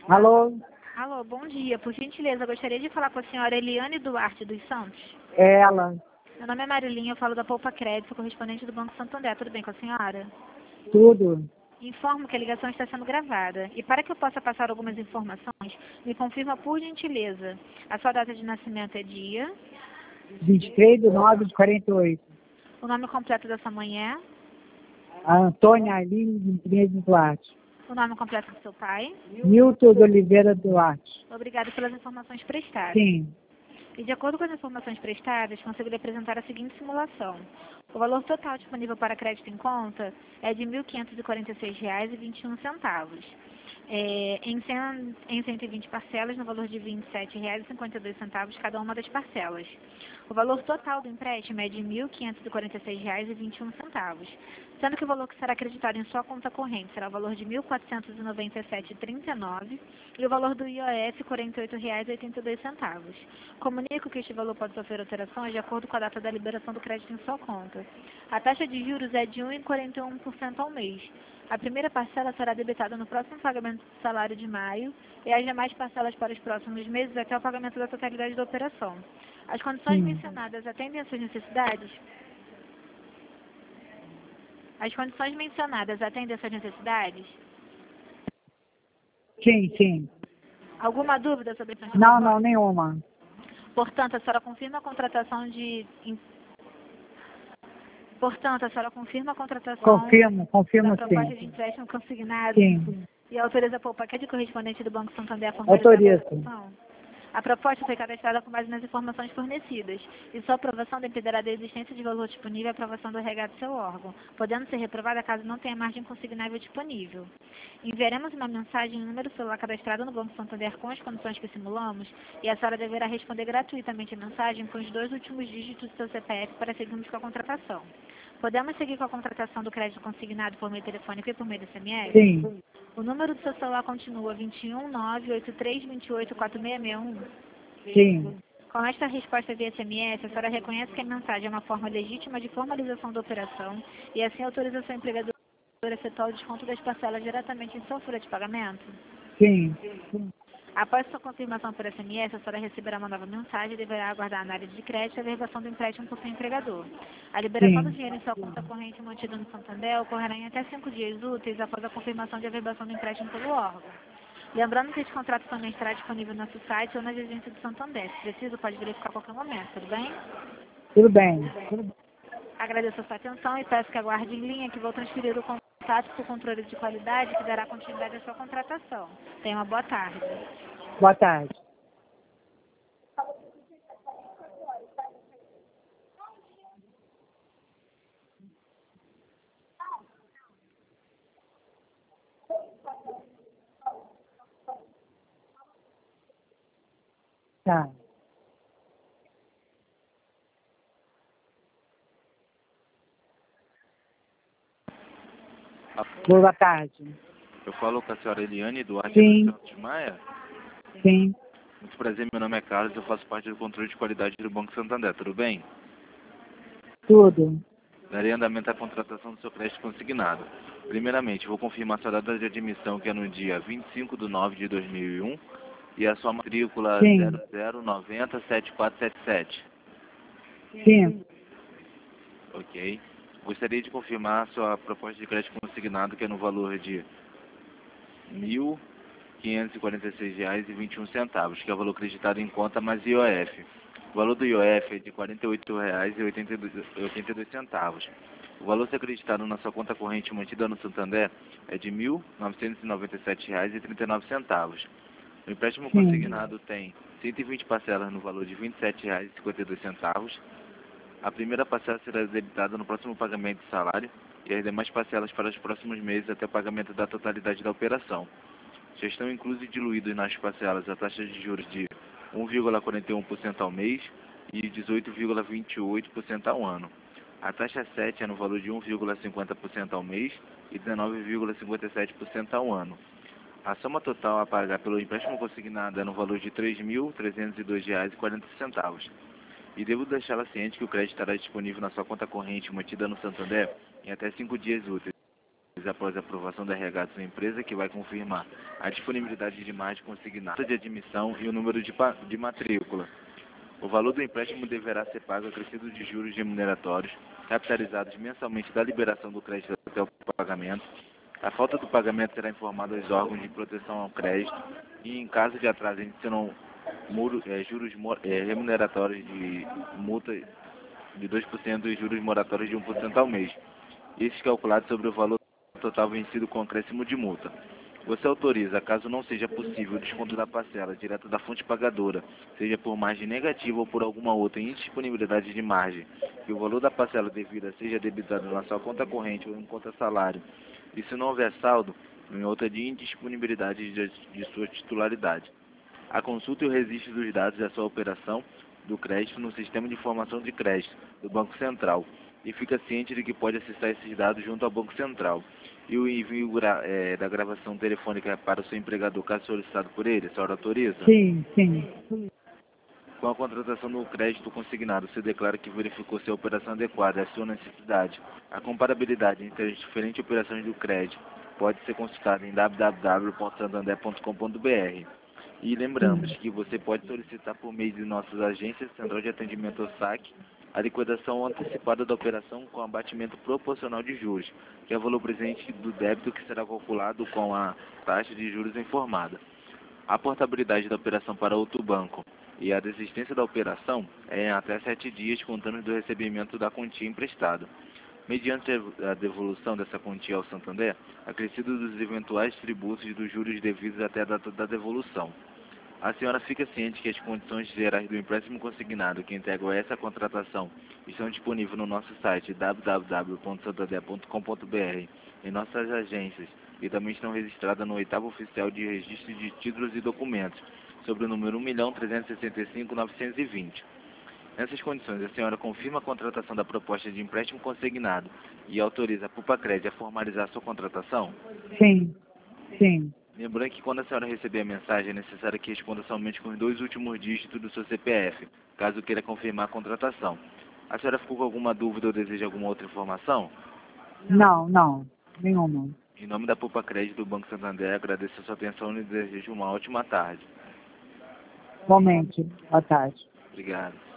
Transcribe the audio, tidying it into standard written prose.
Alô? Alô, bom dia. Por gentileza, eu gostaria de falar com a senhora Eliane Duarte dos Santos. É ela. Meu nome é Marilinha, eu falo da Poupa Crédito, correspondente do Banco Santander. Tudo bem com a senhora? Tudo. Informo que a ligação está sendo gravada. E para que eu possa passar algumas informações, me confirma por gentileza. A sua data de nascimento é dia, 23/9/48. o nome completo da sua mãe é, A Antônia Aline de Duarte. o nome completo do seu pai. Milton de Oliveira Duarte. Obrigada pelas informações prestadas. Sim. E de acordo com as informações prestadas, consigo lhe apresentar a seguinte simulação. O valor total disponível para crédito em conta é de R$ 1.546,21, em 120 parcelas no valor de R$ 27,52 cada uma das parcelas. O valor total do empréstimo é de R$ 1.546,21, sendo que o valor que será acreditado em sua conta corrente será o valor de R$ 1.497,39 e o valor do IOF R$ 48,82. Comunico que este valor pode sofrer alterações de acordo com a data da liberação do crédito em sua conta. A taxa de juros é de 1,41% ao mês. A primeira parcela será debitada no próximo pagamento do salário de maio e as demais parcelas para os próximos meses até o pagamento da totalidade da operação. As condições mencionadas atendem às suas necessidades? As condições mencionadas atendem às suas necessidades? Sim. Alguma dúvida sobre essas Não, nenhuma. Portanto, a senhora confirma a contratação Confirmo da proposta sim. de empréstimo consignado Sim. e autoriza o paquete correspondente do Banco Santander a formalizar a Autorizo. aprovação? A proposta foi cadastrada com base nas informações fornecidas e sua aprovação dependerá da existência de valor disponível e aprovação do RH do seu órgão, podendo ser reprovada caso não tenha margem consignável disponível. Enviaremos uma mensagem no número celular cadastrado no Banco Santander com as condições que simulamos e a senhora deverá responder gratuitamente a mensagem com os 2 últimos dígitos do seu CPF para seguirmos com a contratação. Podemos seguir com a contratação do crédito consignado por meio telefônico e por meio do SMS? Sim. O número do seu celular continua 21983284661. Sim. Com esta resposta via SMS, a senhora reconhece que a mensagem é uma forma legítima de formalização da operação e assim autoriza seu empregador a efetuar o desconto das parcelas diretamente em sua folha de pagamento? Sim. Após sua confirmação por SMS, a senhora receberá uma nova mensagem e deverá aguardar a análise de crédito e a averbação do empréstimo por seu empregador. A liberação do dinheiro em sua conta corrente mantida no Santander ocorrerá em até 5 dias úteis após a confirmação de averbação do empréstimo pelo órgão. Lembrando que esse contrato também estará disponível no nosso site ou nas agências do Santander. Se preciso, pode verificar a qualquer momento, tudo bem? Tudo bem. Agradeço a sua atenção e peço que aguarde em linha que vou transferir o contato para o controle de qualidade que dará continuidade à sua contratação. Tenha uma boa tarde. Boa tarde. Tá. Boa tarde. Eu falo com a senhora Eliane Duarte Sim. dos Santos Maia. Sim. Muito prazer, meu nome é Carlos, eu faço parte do controle de qualidade do Banco Santander, tudo bem? Tudo. Darei andamento à contratação do seu crédito consignado. Primeiramente, vou confirmar sua data de admissão, que é no dia 25/9/2001, e a sua matrícula Sim. 00907477. Sim. Ok. Gostaria de confirmar sua proposta de crédito consignado, que é no valor de R$ 1.546,21, que é o valor acreditado em conta mais IOF. O valor do IOF é de R$ 48,82. O valor a ser acreditado na sua conta corrente mantida no Santander é de R$ 1.997,39. O empréstimo consignado tem 120 parcelas no valor de R$ 27,52. A primeira parcela será debitada no próximo pagamento de salário e as demais parcelas para os próximos meses até o pagamento da totalidade da operação. Já estão inclusos e diluídos nas parcelas a taxa de juros de 1,41% ao mês e 18,28% ao ano. A taxa 7 é no valor de 1,50% ao mês e 19,57% ao ano. A soma total a pagar pelo empréstimo consignado é no valor de R$ 3.302,40. E devo deixá-la ciente que o crédito estará disponível na sua conta corrente mantida no Santander em até 5 dias úteis. após a aprovação da RH da sua empresa, que vai confirmar a disponibilidade de margem consignada de admissão e o número de matrícula. O valor do empréstimo deverá ser pago acrescido de juros remuneratórios, capitalizados mensalmente da liberação do crédito até o pagamento. A falta do pagamento será informada aos órgãos de proteção ao crédito e, em caso de atraso, serão juros remuneratórios de multa de 2% e juros moratórios de 1% ao mês. Esses calculados sobre o valor total vencido com acréscimo de multa. Você autoriza, caso não seja possível, o desconto da parcela direto da fonte pagadora, seja por margem negativa ou por alguma outra indisponibilidade de margem, que o valor da parcela devida seja debitado na sua conta corrente ou em conta salário, e se não houver saldo, em outra de indisponibilidade de sua titularidade. A consulta e o registro dos dados da sua operação do crédito no Sistema de Informação de Crédito do Banco Central, e fica ciente de que pode acessar esses dados junto ao Banco Central. E o envio da gravação telefônica para o seu empregador, caso solicitado por ele, a senhora autoriza? Sim, sim. Com a contratação do crédito consignado, se declara que verificou se a operação adequada à sua necessidade. A comparabilidade entre as diferentes operações do crédito pode ser consultada em www.santander.com.br. E lembramos que você pode solicitar por meio de nossas agências Central de Atendimento ao SAC a liquidação antecipada da operação com abatimento proporcional de juros, que é o valor presente do débito que será calculado com a taxa de juros informada. A portabilidade da operação para outro banco e a desistência da operação é em até 7 dias contando do recebimento da quantia emprestada. Mediante a devolução dessa quantia ao Santander, acrescido dos eventuais tributos e dos juros devidos até a data da devolução. A senhora fica ciente que as condições gerais do empréstimo consignado que integram essa contratação estão disponíveis no nosso site www.santander.com.br, em nossas agências, e também estão registradas no 8º Oficial de Registro de Títulos e Documentos, sobre o número 1.365.920. Nessas condições, a senhora confirma a contratação da proposta de empréstimo consignado e autoriza a Pupacred a formalizar sua contratação? Sim, sim. Lembrando que quando a senhora receber a mensagem, é necessário que responda somente com os 2 últimos dígitos do seu CPF, caso queira confirmar a contratação. A senhora ficou com alguma dúvida ou deseja alguma outra informação? Não, não. Nenhuma. Em nome da Pupacred do Banco Santander, agradeço a sua atenção e desejo uma ótima tarde. Igualmente. Boa tarde. Obrigado.